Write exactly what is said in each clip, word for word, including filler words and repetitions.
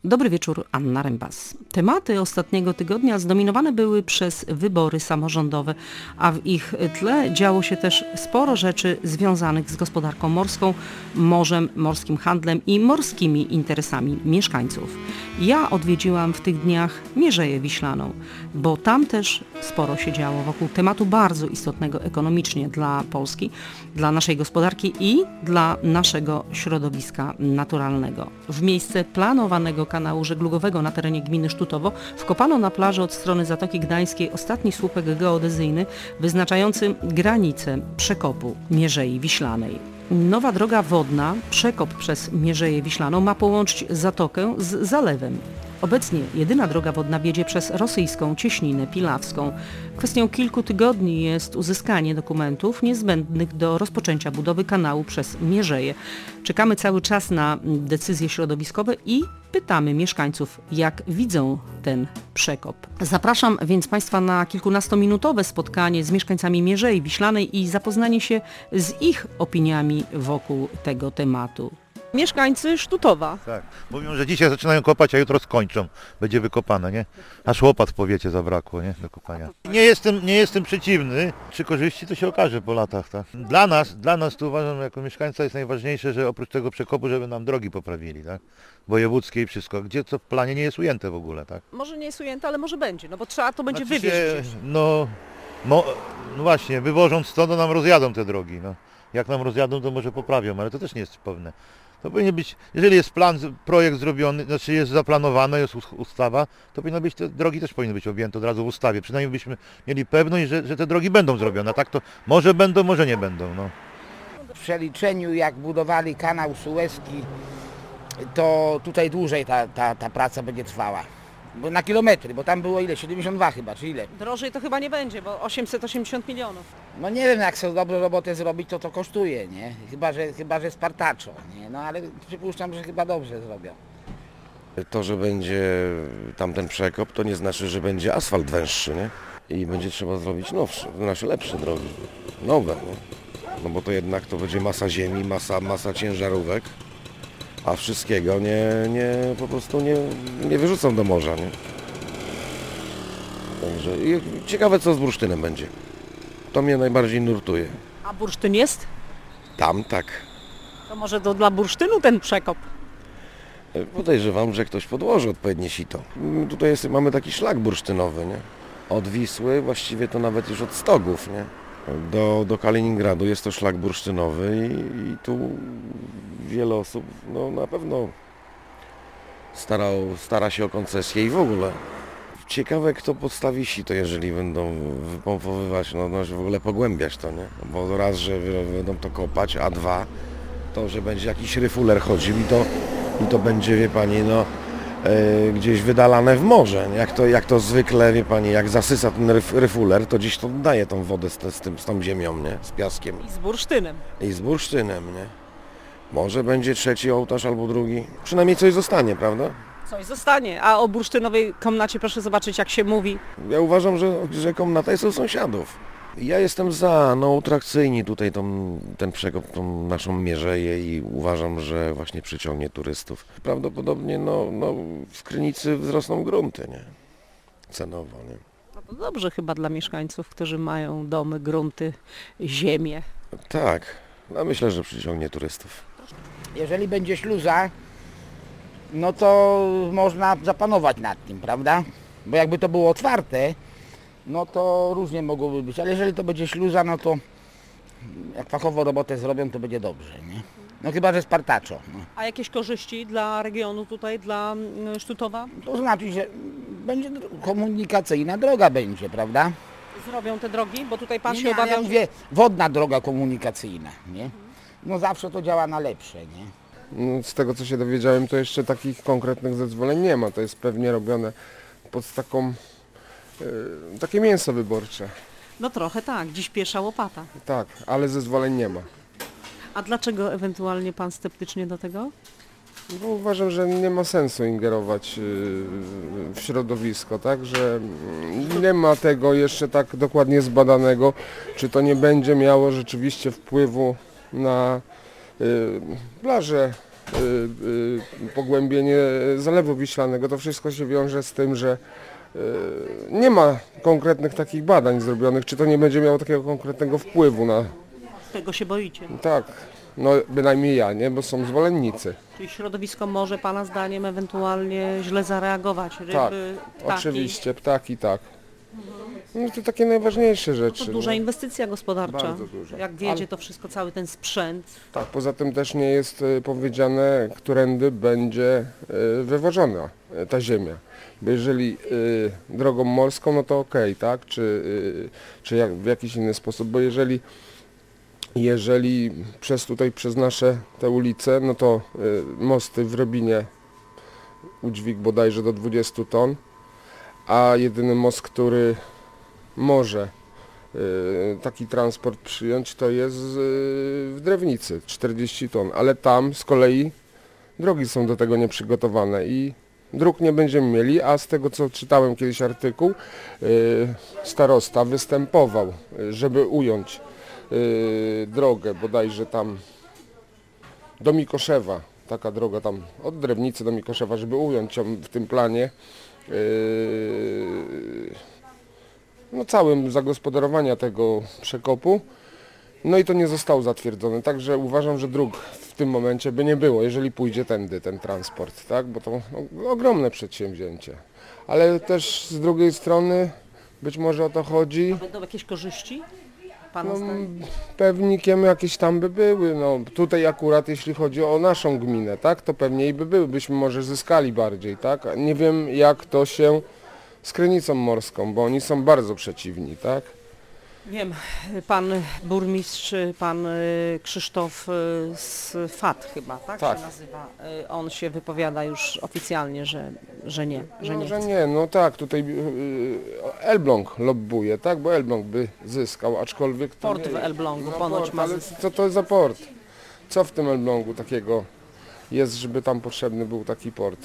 Dobry wieczór, Anna Rembas. Tematy ostatniego tygodnia zdominowane były przez wybory samorządowe, a w ich tle działo się też sporo rzeczy związanych z gospodarką morską, morzem, morskim handlem i morskimi interesami mieszkańców. Ja odwiedziłam w tych dniach Mierzeję Wiślaną, bo tam też sporo się działo wokół tematu bardzo istotnego ekonomicznie dla Polski, dla naszej gospodarki i dla naszego środowiska naturalnego. W miejsce planowanego kanału żeglugowego na terenie gminy Sztutowo wkopano na plaży od strony Zatoki Gdańskiej ostatni słupek geodezyjny wyznaczający granicę przekopu Mierzei Wiślanej. Nowa droga wodna, przekop przez Mierzeję Wiślaną, ma połączyć zatokę z zalewem. Obecnie jedyna droga wodna wiedzie przez rosyjską Cieśninę Pilawską. Kwestią kilku tygodni jest uzyskanie dokumentów niezbędnych do rozpoczęcia budowy kanału przez Mierzeję. Czekamy cały czas na decyzje środowiskowe i pytamy mieszkańców, jak widzą ten przekop. Zapraszam więc Państwa na kilkunastominutowe spotkanie z mieszkańcami Mierzei Wiślanej i zapoznanie się z ich opiniami wokół tego tematu. Mieszkańcy Sztutowa. Tak, mówią, że dzisiaj zaczynają kopać, a jutro skończą. Będzie wykopane, nie? Aż łopat w powiecie zabrakło, nie? Do kopania. Nie jestem, nie jestem przeciwny. Czy korzyści, to się okaże po latach, tak? Dla nas, dla nas tu uważam, jako mieszkańca jest najważniejsze, że oprócz tego przekopu, żeby nam drogi poprawili, tak? Wojewódzkie i wszystko. Gdzie co w planie nie jest ujęte w ogóle, tak? Może nie jest ujęte, ale może będzie, no bo trzeba to będzie znaczy wywieźć. Się, no, mo, no właśnie, wywożąc to, to nam rozjadą te drogi, no. Jak nam rozjadą, to może poprawią, ale to też nie jest pewne. To powinien być, jeżeli jest plan, projekt zrobiony, znaczy jest zaplanowane, jest ustawa, to powinno być, te drogi też powinny być objęte od razu w ustawie. Przynajmniej byśmy mieli pewność, że, że te drogi będą zrobione. A tak to może będą, może nie będą. No. W przeliczeniu, jak budowali kanał Suezki, to tutaj dłużej ta, ta, ta praca będzie trwała. Bo na kilometry, bo tam było ile? siedemdziesiąt dwa chyba, czy ile? Drożej to chyba nie będzie, bo osiemset osiemdziesiąt milionów. No nie wiem, jak chcą dobrą robotę zrobić, to to kosztuje, nie? Chyba, że, chyba, że spartaczo, nie? No ale przypuszczam, że chyba dobrze zrobią. To, że będzie tamten przekop, to nie znaczy, że będzie asfalt węższy, nie? I będzie trzeba zrobić nowsze, znaczy lepsze drogi, nowe, nie? No bo to jednak to będzie masa ziemi, masa, masa ciężarówek, a wszystkiego nie, nie, po prostu nie, nie wyrzucą do morza, nie? Także ciekawe, co z bursztynem będzie. To mnie najbardziej nurtuje. A bursztyn jest? Tam tak. To może to dla bursztynu ten przekop? Podejrzewam, że ktoś podłoży odpowiednie sito. Tutaj jest, mamy taki szlak bursztynowy, nie? Od Wisły, właściwie to nawet już od Stogów, nie? Do, do Kaliningradu jest to szlak bursztynowy i, i tu wiele osób no, na pewno starał, stara się o koncesję i w ogóle. Ciekawe, kto podstawi sito, jeżeli będą wypompowywać, no, no w ogóle pogłębiać to, nie? Bo raz, że będą to kopać, a dwa, to, że będzie jakiś ryfuler chodził i to, i to będzie, wie pani, no e, gdzieś wydalane w morze. Jak to, jak to zwykle, wie pani, jak zasysa ten ryf, ryfuler, to gdzieś to daje tą wodę z, z, tym, z tą ziemią, nie? Z piaskiem. I z bursztynem. I z bursztynem, nie? Może będzie trzeci ołtarz albo drugi. Przynajmniej coś zostanie, prawda? Coś zostanie, a o bursztynowej komnacie proszę zobaczyć, jak się mówi. Ja uważam, że, że komnata jest u sąsiadów. Ja jestem za, no utrakcyjni tutaj tą, ten przekop, tą naszą Mierzeję i uważam, że właśnie przyciągnie turystów. Prawdopodobnie no, no w Krynicy wzrosną grunty, nie? Cenowo, nie? No to dobrze chyba dla mieszkańców, którzy mają domy, grunty, ziemię. Tak, no myślę, że przyciągnie turystów. Jeżeli będzie śluza, no to można zapanować nad tym, prawda? Bo jakby to było otwarte, no to różnie mogłoby być, ale jeżeli to będzie śluza, no to jak fachowo robotę zrobią, to będzie dobrze, nie? No chyba, że spartaczo. No. A jakieś korzyści dla regionu tutaj, dla Sztutowa? To znaczy, że będzie komunikacyjna droga będzie, prawda? Zrobią te drogi, bo tutaj pan Nie, się nie, obawia, ja mówię, wodna droga komunikacyjna, nie? No zawsze to działa na lepsze, nie? Z tego, co się dowiedziałem, to jeszcze takich konkretnych zezwoleń nie ma. To jest pewnie robione pod taką, yy, takie mięso wyborcze. No trochę tak, dziś pierwsza łopata. Tak, ale zezwoleń nie ma. A dlaczego ewentualnie pan sceptycznie do tego? Bo uważam, że nie ma sensu ingerować yy, w środowisko, tak? Że nie ma tego jeszcze tak dokładnie zbadanego, czy to nie będzie miało rzeczywiście wpływu na yy, plaże y, pogłębienie Zalewu Wiślanego. To wszystko się wiąże z tym, że y, nie ma konkretnych takich badań zrobionych, czy to nie będzie miało takiego konkretnego wpływu na... Tego się boicie. Tak, no bynajmniej ja, nie, bo są zwolennicy. Czyli środowisko może Pana zdaniem ewentualnie źle zareagować? Ryby, Tak, ptaki? oczywiście, ptaki tak. No to takie najważniejsze rzeczy. To duża no. inwestycja gospodarcza. Bardzo duża. Jak wiedzie Ale- to wszystko, cały ten sprzęt. Tak, poza tym też nie jest y, powiedziane, którędy będzie y, wywożona y, ta ziemia. Bo jeżeli y, drogą morską, no to okej, tak? Czy, y, czy jak, w jakiś inny sposób, bo jeżeli, jeżeli przez tutaj, przez nasze te ulice, no to y, mosty w Robinie udźwig bodajże do dwudziestu ton, a jedyny most, który może y, taki transport przyjąć, to jest y, w Drewnicy, czterdzieści ton, ale tam z kolei drogi są do tego nieprzygotowane i dróg nie będziemy mieli, a z tego co czytałem kiedyś artykuł, y, starosta występował, y, żeby ująć y, drogę bodajże tam do Mikoszewa, taka droga tam od Drewnicy do Mikoszewa, żeby ująć ją w tym planie Yy, no całym zagospodarowania tego przekopu. No i to nie zostało zatwierdzone, także uważam, że dróg w tym momencie by nie było, jeżeli pójdzie tędy ten transport, tak? Bo to no, ogromne przedsięwzięcie. Ale też z drugiej strony być może o to chodzi. Będą jakieś korzyści? Pana No, zdaniem? pewnikiem jakieś tam by były, no tutaj akurat jeśli chodzi o naszą gminę, tak, to pewnie i by były, byśmy może zyskali bardziej, tak, nie wiem jak to się z Krynicą Morską, bo oni są bardzo przeciwni, tak. Wiem, pan burmistrz, pan y, Krzysztof y, z F A T chyba, tak, Tak. się nazywa. Y, On się wypowiada już oficjalnie, że, że nie, że No, nie. że nie, no tak, tutaj yy, Elbląg lobbuje, tak, bo Elbląg by zyskał, aczkolwiek to Port nie, w Elblągu no, ponoć port, ma ale zyskać. co to jest za port? Co w tym Elblągu takiego jest, żeby tam potrzebny był taki port?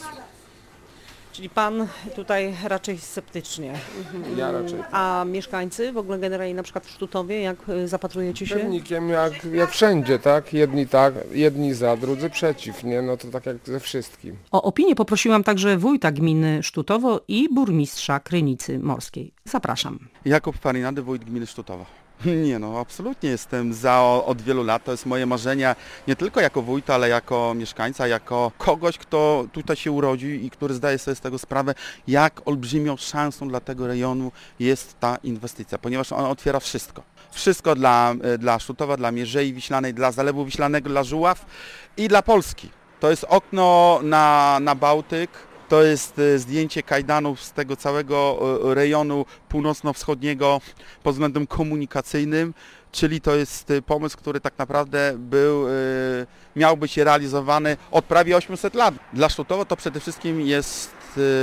Czyli pan tutaj raczej sceptycznie. Ja raczej. A mieszkańcy w ogóle generalnie na przykład w Sztutowie, jak y, zapatrujecie się? Pewnikiem jak, jak wszędzie, tak? Jedni tak, jedni za, drudzy przeciw, nie? No to tak jak ze wszystkim. O opinię poprosiłam także wójta gminy Sztutowo i burmistrza Krynicy Morskiej. Zapraszam. Jakub Farinady, wójt gminy Sztutowa. Nie no, absolutnie jestem za od wielu lat. To jest moje marzenie nie tylko jako wójta, ale jako mieszkańca, jako kogoś, kto tutaj się urodził i który zdaje sobie z tego sprawę, jak olbrzymią szansą dla tego rejonu jest ta inwestycja, ponieważ ona otwiera wszystko. Wszystko dla, dla Sztutowa, dla Mierzei Wiślanej, dla Zalewu Wiślanego, dla Żuław i dla Polski. To jest okno na, na Bałtyk. To jest zdjęcie kajdanów z tego całego rejonu północno-wschodniego pod względem komunikacyjnym, czyli to jest pomysł, który tak naprawdę był, miał być realizowany od prawie osiemset lat. Dla Sztutowa to przede wszystkim jest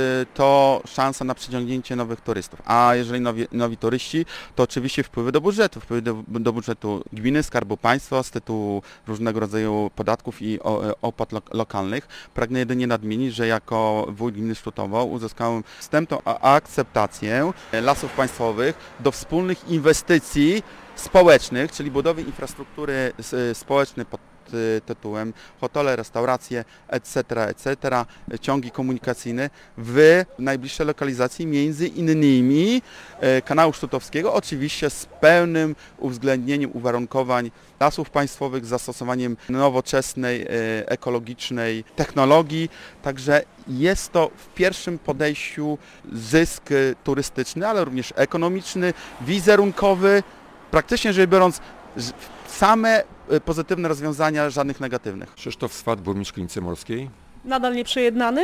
to szansa na przyciągnięcie nowych turystów. A jeżeli nowi, nowi turyści, to oczywiście wpływy do budżetu, wpływy do, do budżetu gminy, Skarbu Państwa z tytułu różnego rodzaju podatków i opłat lo, lokalnych. Pragnę jedynie nadmienić, że jako wójt gminy Sztutowo uzyskałem wstępną akceptację Lasów Państwowych do wspólnych inwestycji społecznych, czyli budowy infrastruktury społecznej pod tytułem hotele, restauracje, et cetera, et cetera, ciągi komunikacyjne w najbliższej lokalizacji, między innymi kanału Sztutowskiego, oczywiście z pełnym uwzględnieniem uwarunkowań Lasów Państwowych, z zastosowaniem nowoczesnej, ekologicznej technologii, także jest to w pierwszym podejściu zysk turystyczny, ale również ekonomiczny, wizerunkowy, praktycznie rzecz biorąc same pozytywne rozwiązania, żadnych negatywnych. Krzysztof Swat, burmistrz Krynicy Morskiej. Nadal nieprzejednany?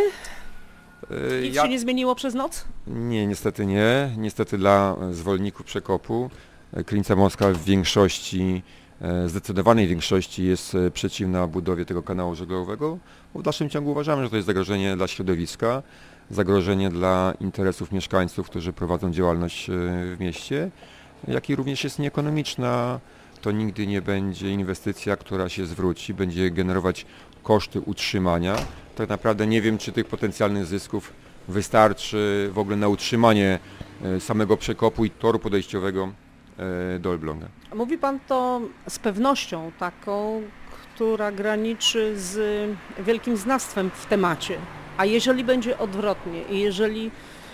Yy, Nic ja... się nie zmieniło przez noc? Nie, niestety nie. Niestety dla zwolenników przekopu Krynica Morska w większości, zdecydowanej większości jest przeciwna budowie tego kanału żeglugowego, bo w dalszym ciągu uważamy, że to jest zagrożenie dla środowiska, zagrożenie dla interesów mieszkańców, którzy prowadzą działalność w mieście, jak i również jest nieekonomiczna. To nigdy nie będzie inwestycja, która się zwróci, będzie generować koszty utrzymania. Tak naprawdę nie wiem, czy tych potencjalnych zysków wystarczy w ogóle na utrzymanie samego przekopu i toru podejściowego do Elbląga. Mówi pan to z pewnością taką, która graniczy z wielkim znawstwem w temacie. A jeżeli będzie odwrotnie i jeżeli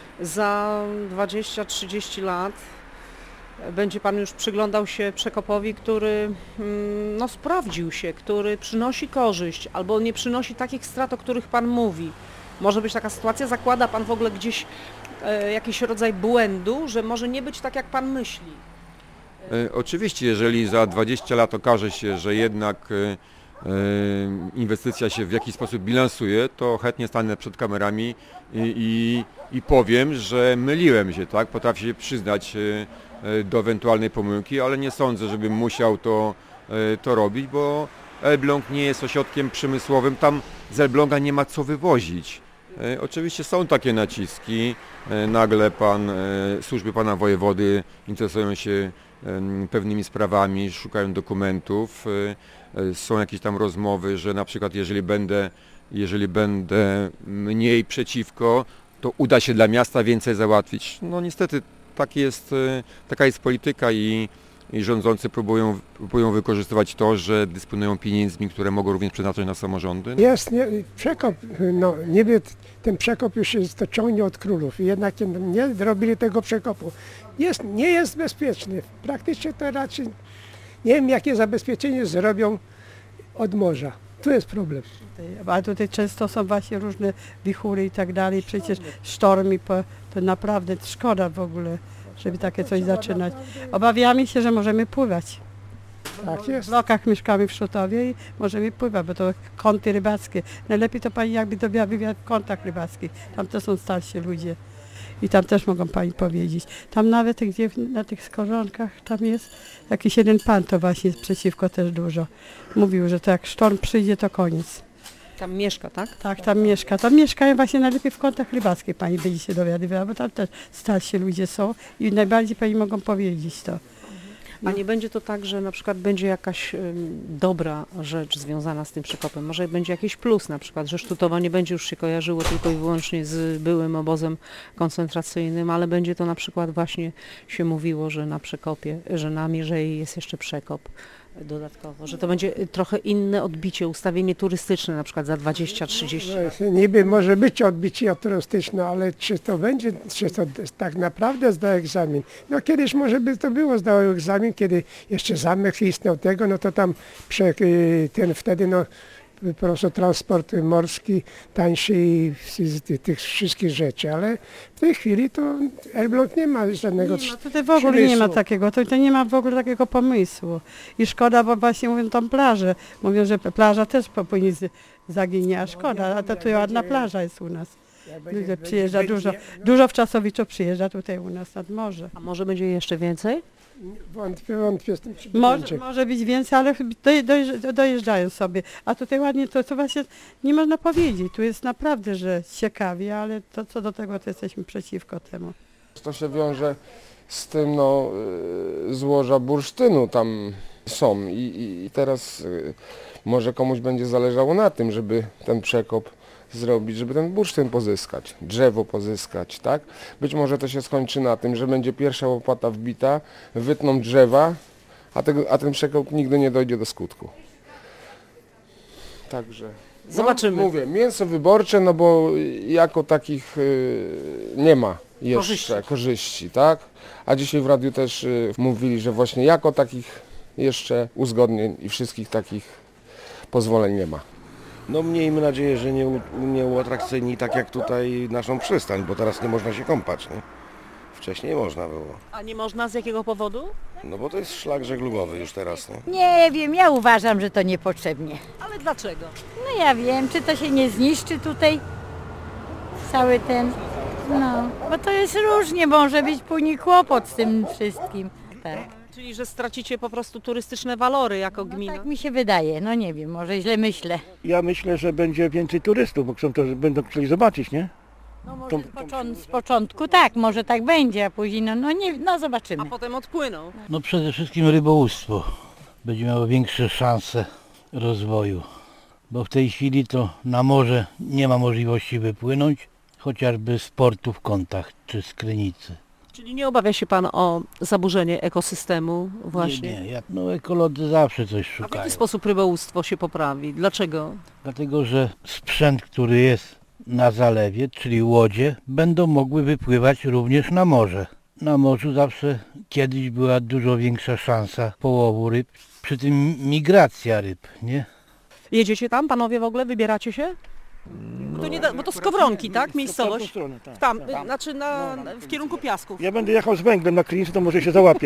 za dwadzieścia trzydzieści lat będzie Pan już przyglądał się przekopowi, który no, sprawdził się, który przynosi korzyść albo nie przynosi takich strat, o których Pan mówi. Może być taka sytuacja, zakłada Pan w ogóle gdzieś e, jakiś rodzaj błędu, że może nie być tak, jak Pan myśli? E, oczywiście, jeżeli za dwadzieścia lat okaże się, że jednak e, inwestycja się w jakiś sposób bilansuje, to chętnie stanę przed kamerami i, i, i powiem, że myliłem się, tak? Potrafię się przyznać e, do ewentualnej pomyłki, ale nie sądzę, żebym musiał to, e, to robić, bo Elbląg nie jest ośrodkiem przemysłowym, tam z Elbląga nie ma co wywozić. E, oczywiście są takie naciski, e, nagle pan, e, służby pana wojewody interesują się e, pewnymi sprawami, szukają dokumentów, e, e, są jakieś tam rozmowy, że na przykład jeżeli będę, jeżeli będę mniej przeciwko, to uda się dla miasta więcej załatwić. No niestety tak jest, e, taka jest polityka i I rządzący próbują, próbują wykorzystywać to, że dysponują pieniędzmi, które mogą również przeznaczyć na samorządy. Jest nie, przekop, no niby ten przekop już jest, to ciągnie od królów i jednak nie robili tego przekopu. Jest, nie jest bezpieczny. Praktycznie to raczej nie wiem, jakie zabezpieczenie zrobią od morza. Tu jest problem. A tutaj często są właśnie różne wichury i tak dalej, przecież sztormy, to naprawdę szkoda w ogóle, żeby takie coś zaczynać. Obawiamy się, że możemy pływać. Tak jest. W blokach mieszkamy w Szotowie i możemy pływać, bo to kąty rybackie. Najlepiej to pani jakby to miała wywiad w kątach rybackich. Tam to są starsi ludzie. I tam też mogą pani powiedzieć. Tam nawet gdzie na tych skorzonkach tam jest jakiś jeden pan, to właśnie jest przeciwko też dużo. Mówił, że to jak sztorm przyjdzie, to koniec. Tam mieszka, tak? Tak, tam mieszka. Tam mieszkają właśnie najlepiej w kątach rybackich, pani będzie się dowiadywała, bo tam też starsi ludzie są i najbardziej pani mogą powiedzieć to. A nie będzie to tak, że na przykład będzie jakaś ym, dobra rzecz związana z tym przekopem? Może będzie jakiś plus na przykład, że Sztutowa nie będzie już się kojarzyło tylko i wyłącznie z byłym obozem koncentracyjnym, ale będzie to na przykład właśnie się mówiło, że na przekopie, że na Mierzei jest jeszcze przekop dodatkowo, że to będzie trochę inne odbicie, ustawienie turystyczne na przykład za dwadzieścia trzydzieści lat. No, niby może być odbicie turystyczne, ale czy to będzie, czy to tak naprawdę zda egzamin? No kiedyś może by to było zdało egzamin, kiedy jeszcze zamek istniał tego, no to tam prze, ten wtedy no po prostu transport morski tańszy i z tych wszystkich rzeczy, ale w tej chwili to Elbląg nie ma żadnego nie, no tutaj w ogóle przemysłu. Nie ma takiego, tutaj nie ma w ogóle takiego pomysłu. I szkoda, bo właśnie mówią tam plażę, mówią, że plaża też powinien zaginie, a szkoda, a to tu ładna plaża jest u nas. Ludzie przyjeżdża dużo, dużo wczasowiczo przyjeżdża tutaj u nas nad morze. A może będzie jeszcze więcej? Wątpię, wątpię z tym może, może być więcej, ale dojeżdżają sobie. A tutaj ładnie to, to właśnie nie można powiedzieć. Tu jest naprawdę, że ciekawie, ale to co do tego to jesteśmy przeciwko temu. To się wiąże z tym, no, złoża bursztynu tam są i, i teraz może komuś będzie zależało na tym, żeby ten przekop zrobić, żeby ten bursztyn pozyskać, drzewo pozyskać, tak? Być może to się skończy na tym, że będzie pierwsza łopata wbita, wytną drzewa, a, tego, a ten przekop nigdy nie dojdzie do skutku. Także... Zobaczymy. No, mówię, mięso wyborcze, no bo jako takich y, nie ma jeszcze korzyści. korzyści, tak? A dzisiaj w radiu też y, mówili, że właśnie jako takich jeszcze uzgodnień i wszystkich takich pozwoleń nie ma. No miejmy nadzieję, że nie, nie uatrakcyjni tak jak tutaj naszą przystań, bo teraz nie można się kąpać, nie? Wcześniej można było. A nie można z jakiego powodu? No bo to jest szlak żeglugowy już teraz, nie? Nie wiem, ja uważam, że to niepotrzebnie. Ale dlaczego? No ja wiem, czy to się nie zniszczy tutaj cały ten, no, bo to jest różnie, może być później kłopot z tym wszystkim, tak. Czyli, że stracicie po prostu turystyczne walory jako No gmina? tak mi się wydaje, no nie wiem, może źle myślę. Ja myślę, że będzie więcej turystów, bo chcą to, będą chcieli zobaczyć, nie? No może z, począ- z początku tak, może tak będzie, a później no, no nie, no zobaczymy. A potem odpłyną. No przede wszystkim rybołówstwo będzie miało większe szanse rozwoju, bo w tej chwili to na morze nie ma możliwości wypłynąć, chociażby z portu w Kątach czy z Krynicy. Czyli nie obawia się Pan o zaburzenie ekosystemu właśnie? Nie, nie, ja, no ekolodzy zawsze coś A w szukają. jaki sposób rybołówstwo się poprawi? Dlaczego? Dlatego, że sprzęt, który jest na zalewie, czyli łodzie, będą mogły wypływać również na morze. Na morzu zawsze kiedyś była dużo większa szansa połowu ryb, przy tym migracja ryb, nie? Jedziecie tam, panowie w ogóle? Wybieracie się? Bo to, nie da, bo to Skowronki, tak? Miejscowość? Stronę, tak, Tam, tak. znaczy na, w kierunku Piasków. Ja będę jechał z węglem na Klińcu, to może się załapię.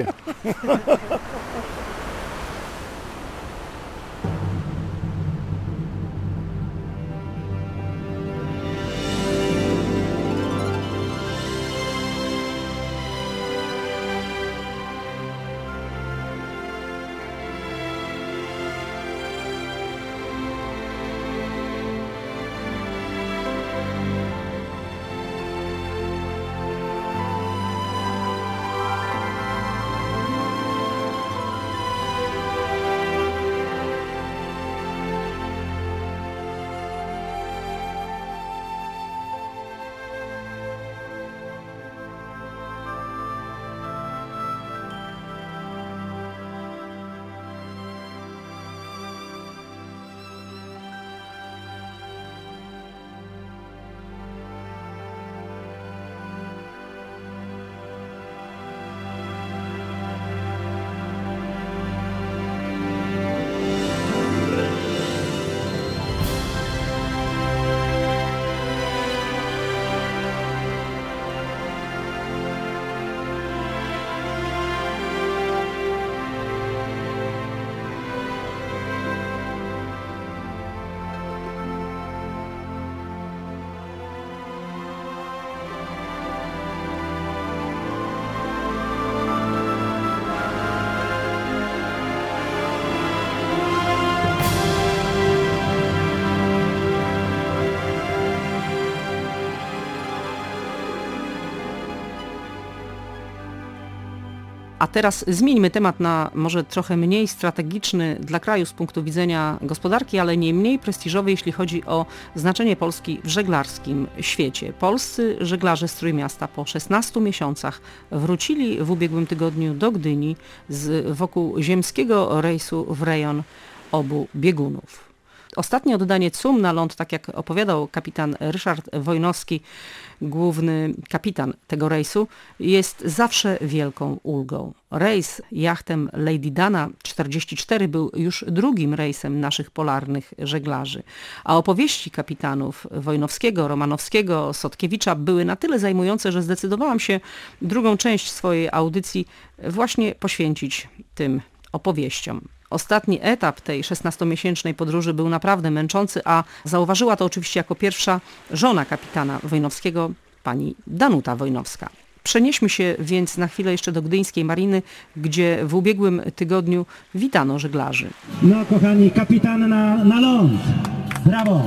A teraz zmieńmy temat na może trochę mniej strategiczny dla kraju z punktu widzenia gospodarki, ale nie mniej prestiżowy, jeśli chodzi o znaczenie Polski w żeglarskim świecie. Polscy żeglarze z Trójmiasta po szesnastu miesiącach wrócili w ubiegłym tygodniu do Gdyni z wokół ziemskiego rejsu w rejon obu biegunów. Ostatnie oddanie C U M na ląd, tak jak opowiadał kapitan Ryszard Wojnowski, główny kapitan tego rejsu, jest zawsze wielką ulgą. Rejs jachtem Lady Dana czterdzieści cztery był już drugim rejsem naszych polarnych żeglarzy, a opowieści kapitanów Wojnowskiego, Romanowskiego, Sotkiewicza były na tyle zajmujące, że zdecydowałam się drugą część swojej audycji właśnie poświęcić tym opowieściom. Ostatni etap tej szesnastomiesięcznej podróży był naprawdę męczący, a zauważyła to oczywiście jako pierwsza żona kapitana Wojnowskiego, pani Danuta Wojnowska. Przenieśmy się więc na chwilę jeszcze do gdyńskiej mariny, gdzie w ubiegłym tygodniu witano żeglarzy. No kochani, kapitan na, na ląd. Brawo.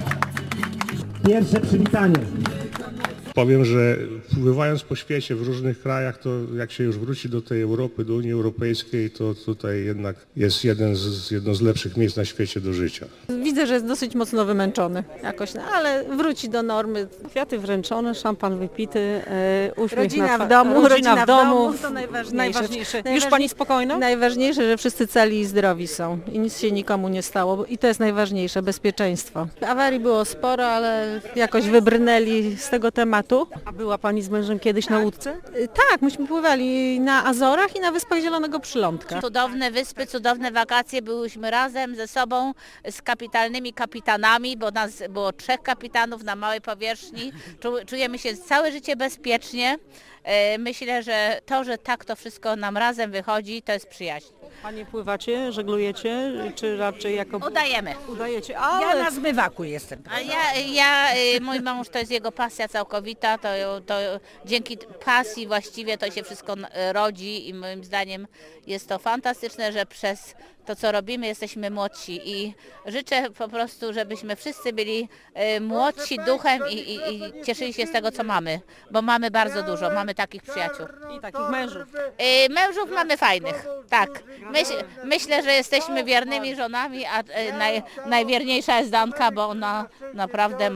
Pierwsze przywitanie. Powiem, że pływając po świecie w różnych krajach, to jak się już wróci do tej Europy, do Unii Europejskiej, to tutaj jednak jest jeden z, jedno z lepszych miejsc na świecie do życia. Widzę, że jest dosyć mocno wymęczony jakoś, no, ale wróci do normy. Kwiaty wręczone, szampan wypity, e, uśmiech Rodzina na w domu, rodzina, rodzina w domu, to najważniejsze. najważniejsze. Już Najważniej- pani spokojna? Najważniejsze, że wszyscy cali i zdrowi są i nic się nikomu nie stało i to jest najważniejsze, bezpieczeństwo. Awarii było sporo, ale jakoś wybrnęli z tego tematu. A była pani z mężem kiedyś na łódce? Tak, myśmy pływali na Azorach i na Wyspach Zielonego Przylądka. Cudowne wyspy, cudowne wakacje, byłyśmy razem ze sobą, z kapitalnymi kapitanami, bo nas było trzech kapitanów na małej powierzchni. Czu- Czujemy się całe życie bezpiecznie. E, Myślę, że to, że tak to wszystko nam razem wychodzi, to jest przyjaźń. Panie pływacie, żeglujecie, czy raczej jako... Udajemy. Udajecie, ale... Ja na zmywaku jestem. A ja, ja, y, mój mąż to jest jego pasja całkowita, to, to dzięki pasji właściwie to się wszystko n- rodzi i moim zdaniem jest to fantastyczne, że przez to, co robimy, jesteśmy młodsi i życzę po prostu, żebyśmy wszyscy byli y, młodsi duchem i, i, i cieszyli się z tego, co mamy, bo mamy bardzo dużo, mamy takich przyjaciół. I takich mężów. Y, mężów mamy fajnych, tak. Myśl, myślę, że jesteśmy wiernymi żonami, a y, naj, najwierniejsza jest Danka, bo ona naprawdę ma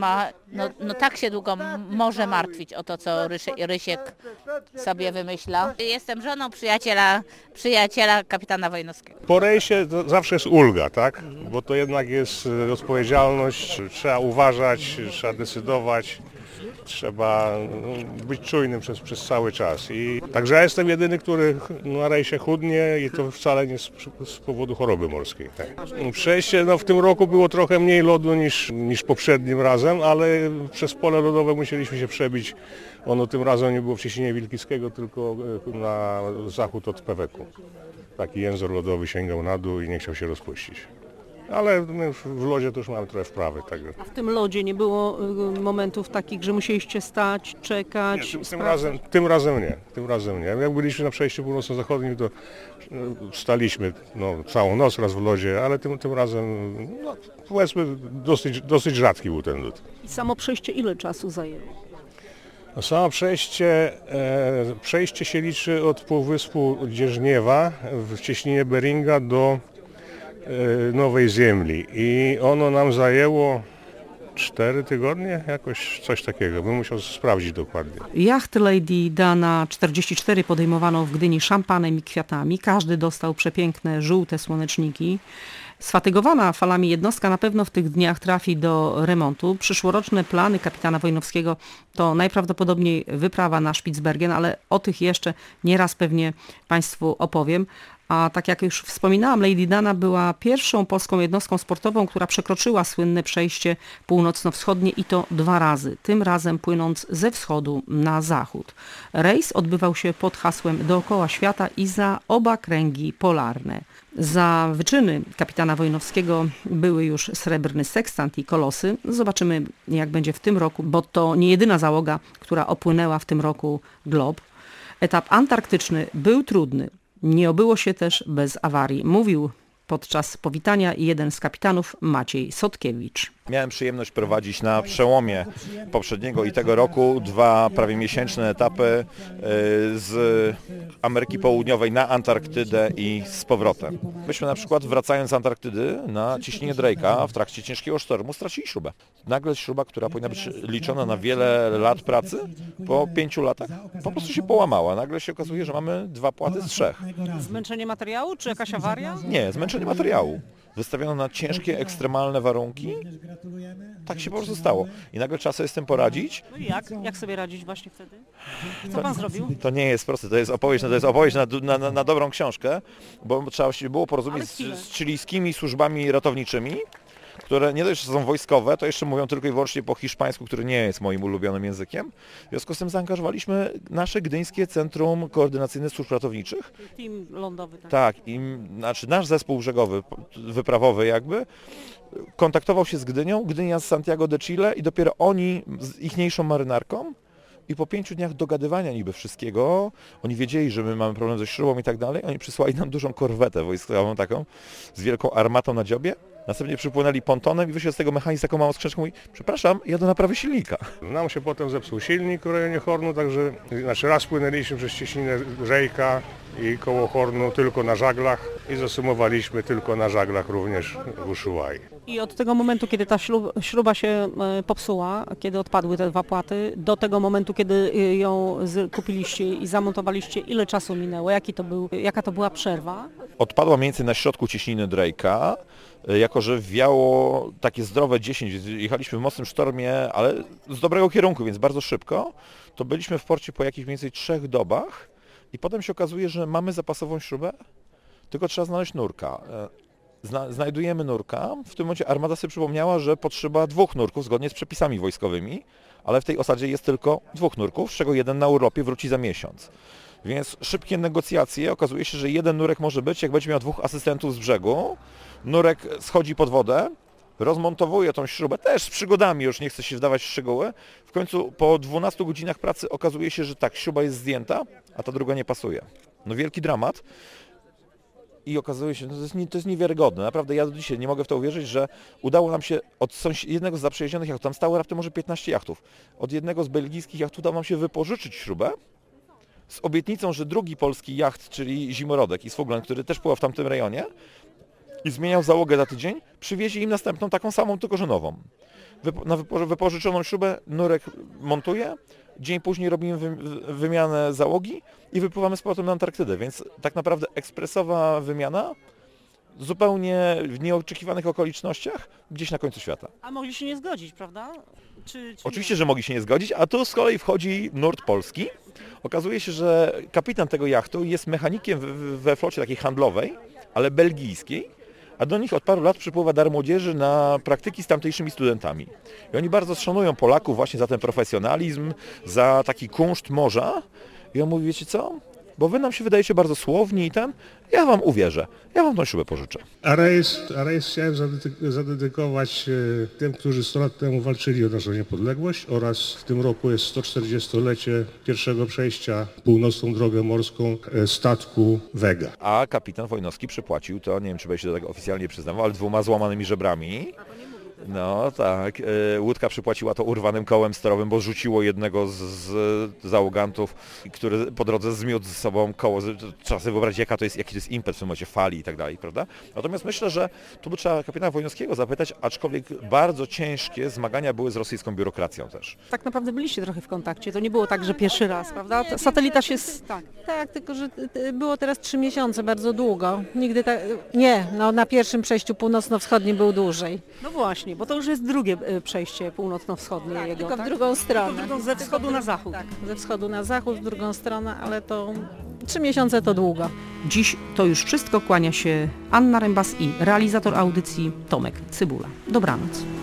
no, no tak się długo m- może martwić o to, co Rysie, Rysiek sobie wymyślał. Jestem żoną przyjaciela, przyjaciela kapitana Wojnowskiego. Po rejsie to zawsze jest ulga, tak? Bo to jednak jest e, odpowiedzialność, trzeba uważać, trzeba decydować, trzeba no, być czujnym przez, przez cały czas. I także ja jestem jedyny, który na rejsie chudnie i to wcale nie z, z powodu choroby morskiej. Tak. Przejście no, w tym roku było trochę mniej lodu niż, niż poprzednim razem, ale przez pole lodowe musieliśmy się przebić. Ono tym razem nie było w Cieśninie Wilkickiego, tylko na zachód od Peweku. Taki język lodowy sięgał na dół i nie chciał się rozpuścić. Ale my w lodzie to już mamy trochę wprawy. Tak. A w tym lodzie nie było y, momentów takich, że musieliście stać, czekać? Nie, tym, tym, razem, tym razem nie, tym razem nie. Jak byliśmy na przejściu północno-zachodnim, to staliśmy no, całą noc raz w lodzie, ale tym, tym razem, no, powiedzmy, dosyć, dosyć rzadki był ten lód. I samo przejście ile czasu zajęło? No, samo przejście, e, przejście się liczy od półwyspu Dzierżniewa w cieśninie Beringa do Nowej Ziemli i ono nam zajęło cztery tygodnie, jakoś coś takiego, bym musiał sprawdzić dokładnie. Jacht Lady Dana czterdzieści cztery podejmowano w Gdyni szampanem i kwiatami, każdy dostał przepiękne żółte słoneczniki. Sfatygowana falami jednostka na pewno w tych dniach trafi do remontu. Przyszłoroczne plany kapitana Wojnowskiego to najprawdopodobniej wyprawa na Spitsbergen, ale o tych jeszcze nieraz pewnie Państwu opowiem. A tak jak już wspominałam, Lady Dana była pierwszą polską jednostką sportową, która przekroczyła słynne przejście północno-wschodnie i to dwa razy, tym razem płynąc ze wschodu na zachód. Rejs odbywał się pod hasłem dookoła świata i za oba kręgi polarne. Za wyczyny kapitana Wojnowskiego były już srebrny sekstant i kolosy. Zobaczymy, jak będzie w tym roku, bo to nie jedyna załoga, która opłynęła w tym roku glob. Etap antarktyczny był trudny. Nie obyło się też bez awarii, mówił podczas powitania jeden z kapitanów, Maciej Sotkiewicz. Miałem przyjemność prowadzić na przełomie poprzedniego i tego roku dwa prawie miesięczne etapy z Ameryki Południowej na Antarktydę i z powrotem. Myśmy na przykład wracając z Antarktydy na ciśnienie Drake'a w trakcie ciężkiego sztormu stracili śrubę. Nagle śruba, która powinna być liczona na wiele lat pracy, po pięciu latach po prostu się połamała. Nagle się okazuje, że mamy dwa płaty z trzech. Zmęczenie materiału czy jakaś awaria? Nie, zmęczenie materiału. Wystawiono na ciężkie, ekstremalne warunki. Tak się po prostu stało. I nagle trzeba sobie z tym poradzić. No i jak? Jak sobie radzić właśnie wtedy? Co pan zrobił? To nie jest proste, to jest opowieść, no to jest opowieść na, na, na dobrą książkę, bo trzeba się było porozumieć z, z chilijskimi służbami ratowniczymi, które nie dość, że są wojskowe, to jeszcze mówią tylko i wyłącznie po hiszpańsku, który nie jest moim ulubionym językiem. W związku z tym zaangażowaliśmy nasze Gdyńskie Centrum Koordynacyjne Służb Ratowniczych. Team lądowy. Tak, tak i, znaczy nasz zespół brzegowy, wyprawowy jakby, kontaktował się z Gdynią, Gdynia z Santiago de Chile i dopiero oni z ichniejszą marynarką i po pięciu dniach dogadywania niby wszystkiego, oni wiedzieli, że my mamy problem ze śrubą i tak dalej, oni przysłali nam dużą korwetę wojskową taką, z wielką armatą na dziobie. Następnie przypłynęli pontonem i wyszedł z tego mechanizm z taką małą skrzynką i przepraszam, ja do naprawy silnika. Nam się potem zepsuł silnik w rejonie Hornu, także znaczy raz płynęliśmy przez cieśninę Rzejka i koło Hornu tylko na żaglach i zasumowaliśmy tylko na żaglach również w Ushuai. I od tego momentu, kiedy ta śruba się popsuła, kiedy odpadły te dwa płaty, do tego momentu, kiedy ją kupiliście i zamontowaliście, ile czasu minęło? Jaki to był, jaka to była przerwa? Odpadła mniej więcej na środku cieśniny Drake'a. Jako że wiało takie zdrowe dziesięć, jechaliśmy w mocnym sztormie, ale z dobrego kierunku, więc bardzo szybko, to byliśmy w porcie po jakichś mniej więcej trzech dobach i potem się okazuje, że mamy zapasową śrubę, tylko trzeba znaleźć nurka. Zna, znajdujemy nurka, w tym momencie armata sobie przypomniała, że potrzeba dwóch nurków zgodnie z przepisami wojskowymi, ale w tej osadzie jest tylko dwóch nurków, z czego jeden na urlopie wróci za miesiąc. Więc szybkie negocjacje, okazuje się, że jeden nurek może być, jak będzie miał dwóch asystentów z brzegu, nurek schodzi pod wodę, rozmontowuje tą śrubę, też z przygodami, już nie chcę się wdawać w szczegóły. W końcu po dwunastu godzinach pracy okazuje się, że tak, śruba jest zdjęta, a ta druga nie pasuje. No wielki dramat. I okazuje się, no to, jest nie, to jest niewiarygodne, naprawdę ja do dzisiaj nie mogę w to uwierzyć, że udało nam się od jednego z zaprzyjaźnionych jachtów, tam stało raptem może piętnaście jachtów, od jednego z belgijskich jachtów udało nam się wypożyczyć śrubę, z obietnicą, że drugi polski jacht, czyli Zimorodek i Swuglen, który też pływał w tamtym rejonie i zmieniał załogę za tydzień, przywiezie im następną taką samą, tylko że nową. wypo, na wypo, wypożyczoną śrubę nurek montuje, dzień później robimy wy, wymianę załogi i wypływamy z powrotem na Antarktydę, więc tak naprawdę ekspresowa wymiana zupełnie w nieoczekiwanych okolicznościach gdzieś na końcu świata. A mogli się nie zgodzić, prawda? Czy, czy Oczywiście, że mogli się nie zgodzić, a tu z kolei wchodzi nurt polski. Okazuje się, że kapitan tego jachtu jest mechanikiem we flocie takiej handlowej, ale belgijskiej, a do nich od paru lat przypływa dar młodzieży na praktyki z tamtejszymi studentami. I oni bardzo szanują Polaków właśnie za ten profesjonalizm, za taki kunszt morza. I on mówi, wiecie co? Bo wy nam się wydajecie bardzo słowni i ten, ja wam uwierzę, ja wam tą śrubę pożyczę. A rejs, a rejs chciałem zadedy- zadedykować e, tym, którzy sto lat temu walczyli o naszą niepodległość oraz w tym roku jest sto czterdziestolecie pierwszego przejścia północną drogę morską e, statku Vega. A kapitan Wojnowski przypłacił to, nie wiem czy będzie się do tego oficjalnie przyznawał, ale dwoma złamanymi żebrami. No tak, e, łódka przypłaciła to urwanym kołem sterowym, bo rzuciło jednego z, z załogantów, który po drodze zmiótł ze sobą koło. Trzeba sobie wyobrazić, jaka to jest, jaki to jest impet w tym momencie fali i tak dalej, prawda? Natomiast myślę, że tu by trzeba kapitana Wojnowskiego zapytać, aczkolwiek bardzo ciężkie zmagania były z rosyjską biurokracją też. tak naprawdę byliście trochę w kontakcie, to nie było tak, że pierwszy raz, prawda? Ta Satelita się... s- Tak. Tak, tylko że t- t- było teraz trzy miesiące, bardzo długo. Nigdy tak, nie, no na pierwszym przejściu północno-wschodnim był dłużej. No właśnie, bo to już jest drugie e, przejście północno-wschodnie Tak, jego, tylko w tak? drugą stronę. Tylko w drugą, ze wschodu na zachód. Tak, ze wschodu na zachód, w drugą stronę, ale to trzy miesiące to długo. Dziś to już wszystko, kłania się Anna Rembas i realizator audycji Tomek Cybula. Dobranoc.